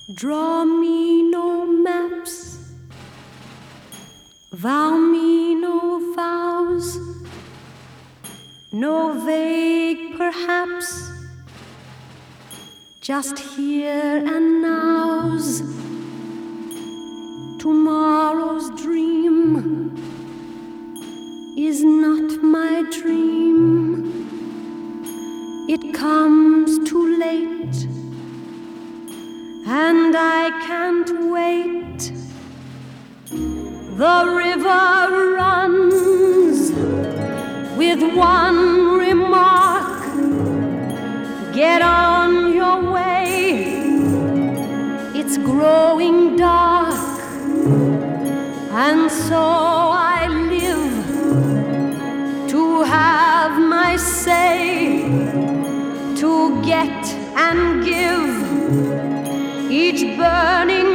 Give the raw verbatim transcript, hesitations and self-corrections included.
Draw me no maps, vow me no vows, no vague perhaps, just here and now's. Tomorrow's dream is not my dream. It comes too late, and I can't wait. The river runs with one remark: get on your way, it's growing dark. And so I live to have my say, to get and give, each burning